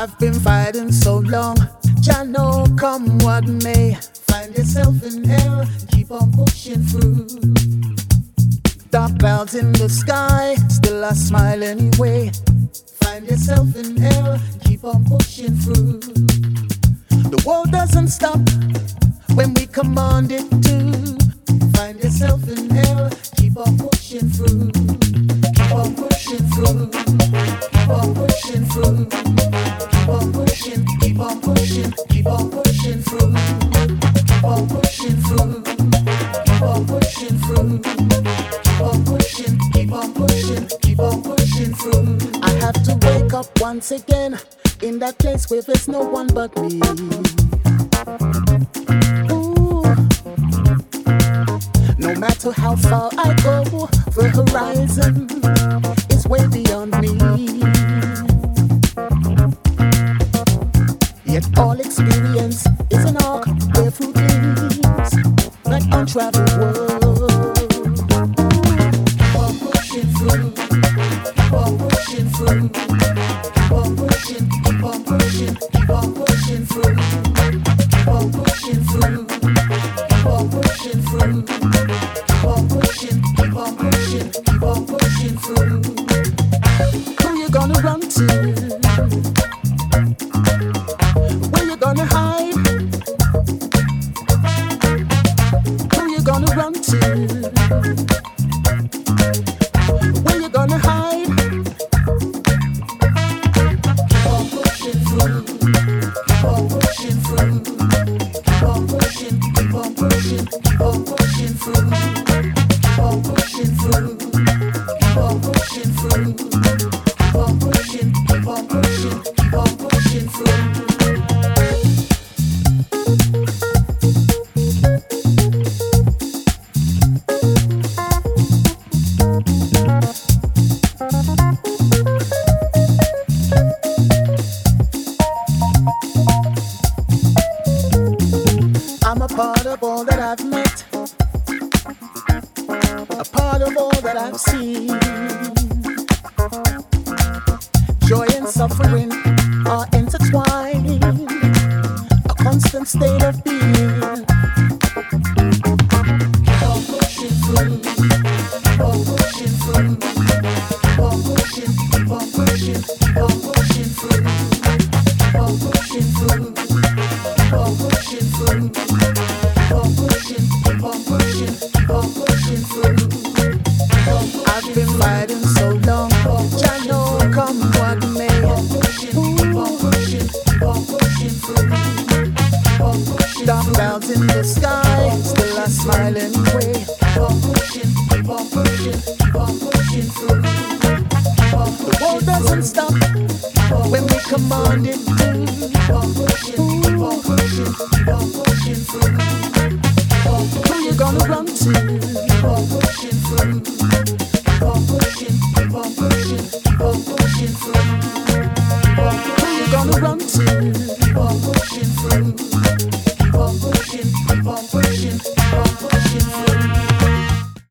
I've been fighting so long, Jah know come what may. Find yourself in hell, keep on pushing through. Dark clouds in the sky, still I smile anyway. Find yourself in hell, keep on pushing through. The world doesn't stop when we command it to. Find yourself in hell, keep on pushing through. Keep on pushing through. Keep on pushing through. Keep on pushing, keep on pushing, keep on pushing through. Keep on pushing through. Keep on pushing through. Keep on pushing, keep on pushing, keep on pushing through. I have to wake up once again in that place where there's no one but me. Ooh. No matter how far I go, the horizon is way beyond me. Yet all experience is an arc where fruit leads like untraveled world. Keep on pushing through, keep on pushing through, keep on pushing, keep on pushing, keep on pushing through, keep on pushing through, keep on pushing through, keep on pushing, keep on pushing, keep on pushing through. Who you gonna run to? Where you gonna hide? Who you gonna run to? Where you gonna hide? Keep on pushing through. Keep on pushing through. Keep on pushing. Keep on pushing. Keep on pushing through. Keep on pushing through. Keep on pushing through. Keep on pushing. Keep on pushing. Keep on pushing through. I'm a part of all that I've met, a part of all that I've seen. Joy and suffering are intertwined, a constant state of being. Keep on pushing through, keep on pushing through, keep on pushing, keep on pushing, keep on pushing through, keep on pushing through, keep on pushing through, keep on pushing, keep on pushing, keep on pushing through. I've been fighting so long, Jah know come what may. Keep on pushing, keep on pushing through. Keep on pushing, dark clouds in the sky, still I smile anyway. Keep on pushing, keep on pushing, keep on pushing through. The world doesn't stop when we command it to.